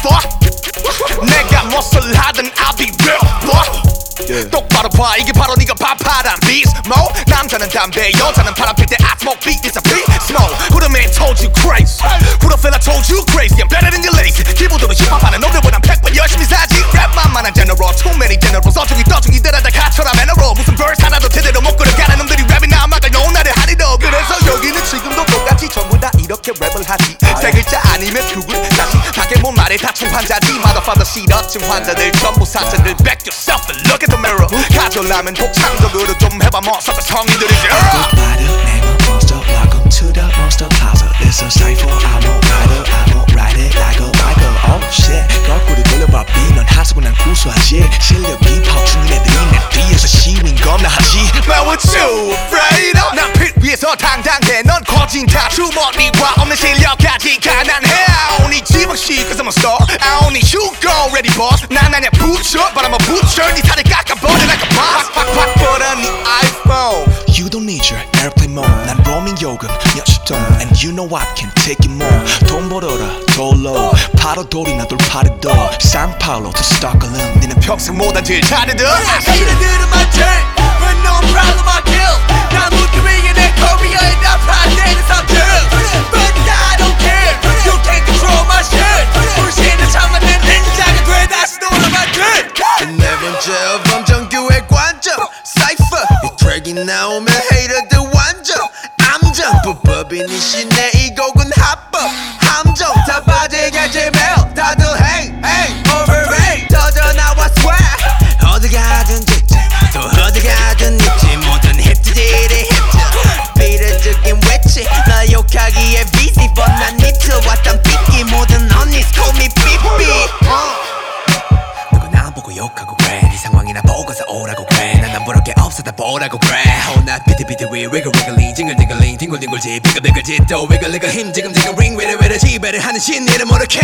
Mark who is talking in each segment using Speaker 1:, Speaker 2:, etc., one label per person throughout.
Speaker 1: fuck. 내가 무엇을 하든 I'll be real fuck. 똑바로 봐 이게 바로 네가 밥하란 beast mode. 남자는 담배 여자는 바람 필 때 I smoke beat it's a beat smoke. Who the man told you crazy? Who the fella told you crazy? I'm better than your lazy. 기본으로 힙합하는 놈들보단 100번 열심히 살지. 랩만만한 general too many generals. 어중이 떠중이 들어다 가처럼 애너로 무슨 verse 하나도 제대로 못 끌어가는 놈들이 랩이나 음악을 놓은 나를 하리도. 그래서 여기는 지금도 똑같이 전부 다 이렇게 랩을 하지. 세 글자 아니면 두 글 다시 밖에 못 말해 다친 환자지. Motherfucker 시러친 환자들 전부 사자들. Back yourself and look at the mirror. 가져라면 독창적으로 좀 해봐 머서가 성인들이지.
Speaker 2: Everybody name a monster. Welcome to the monster plaza. It's a cipher. I won't write it like a Michael. Oh shit. 거꾸로 돌려봐 B. 넌 하수고 난 구수하지. 실력이 퍽충인 애들이 내 뒤에서 시윈 겁나 하지.
Speaker 1: Man what you afraid of? 난 빛 위에서 당당해. 넌 거진 다 주머니와 없는 실력까지 가난해. I don't need 지방시 cause I'm a star. I don't need you go ready boss. 난 아냐 butcher but I'm a butcher. 네 살을 깎아버려 like a boss. 팍팍팍 뻗어 네 iPhone.
Speaker 2: You don't need your airplane mode. 난 roaming 요금 몇십 돈. And you know I can take it more. 돈 벌어라 돌로 바로 돌이나 돌파리도. 상파울로 to 스톡홀름.
Speaker 1: 니는 평생 못한 제일 잘해도
Speaker 3: Hater들은 많지 But no problem I kill 난 묻기 위해 내 커리어에 다 파대는 성질 But I don't care You can't control my shit 불신을 참아낸 닌자가 돼 다시 돌아갈게
Speaker 4: 네 번째 앨범 정규의 관점 Cypher 이 트랙이 나오면 헤이터들 완전 암정 불법인 시내 이 곡은 합법 함정 다 빠지겠지 매일 다들 hey hey overrate 터져 나와 swag 어디 가든 짓지 또 어디 가든 있지 모든 히트들이 히트 비례적인 외치 나 욕하기에 busy but 난 니트 왔던 삐끼 모든 언니 call me 삐삐 누구나 안 보고 욕하고 그래 네 상황이나 보고서 오라고 그래 난 안 부를 게 없어 다 보라고 그래 혼나 비트비트 위 wiggle wiggling 징글징글링 뒹굴뒹굴지 비글비글지 또 wiggle 힘 지금 ring 외래 지배를 하는 신이를 모르게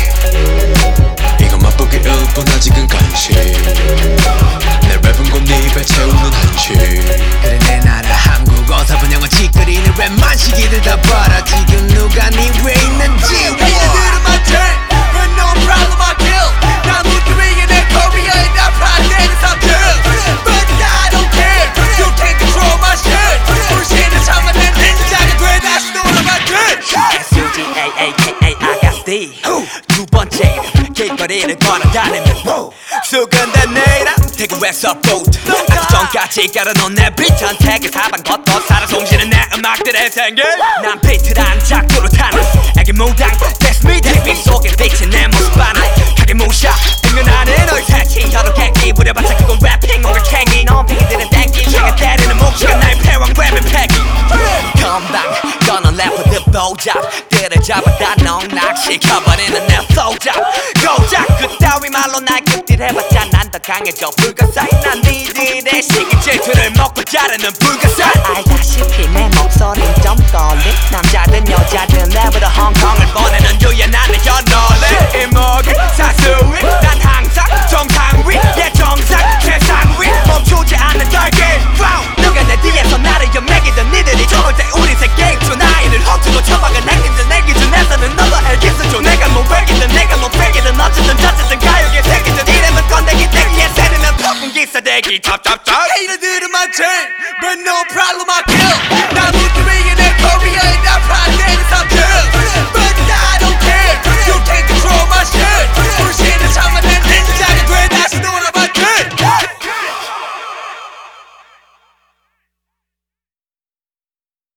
Speaker 4: 이건 맛보기 일뿐 아직은 간식 내 랩은 곧 네 입에 채우는 한식 그래 내 나라 한국 어서 분영은 찌끄리는 랩만 시기들 다 봐라 지금 누가 네 위에 있는지
Speaker 3: Hater들은 많지 But no problem I kill 난 묻기 위해 내 커리어에 다 파대는 성질 But I don't care You can't control my shit 불신을 참아낸 닌자가 돼 다시 돌아갈게
Speaker 5: S-U-G-A-A-K-A-I-S-D 두 번째 길거리를 걸어다니면 수근된 내일아 대구에서 보트 아주 전까지 깔아놓은 내 비트한 택을 사방 걷어 살아 숨쉬는 내 음악들의 생길 난 비트란 작두로 타는 애기 무당 That's me 대비 속에 비친 내 모습 하나 가게 무샤 응연하는 너의 새치 혀로 객기 부려봤자 그건 래핑 뭔가 캥기 넌 피기들은 땡기 내가 때리는 몫이가 나의 패왕 랩은 패기 건방 너는 래퍼들 보잡 때를 잡아다 넉락시켜버리는 내 소잡 고작 그따위 말로 날 극딜해봤자 난 더 강해져 불가사의 난 니들의 시기 질투를 먹고 자르는 불가사의 알다시피 내 목소린 좀 떨림 남자든 여자든 랩으로 홍콩을 보내는 유연한 내 연놀림 이목이 사수위 난 항상 정상 위 예 정상 최상 위 멈추지 않는 달기 누가 내 뒤에서 나를 연맥이던 니들이 좋을 때 우리 새 게임 중 나이를 허투루 쳐박은 행진들 내 기준에서는 너도 알겠어 줘 내가 뭐 백이든 내가 뭐 백이든 어쨌든 저쨌든 가요계 새끼들 이름은 건데기 대기에 세르면 폭풍 기사대기 찹찹찹
Speaker 3: Hater들은 많지 But no problem I kill 난 묻기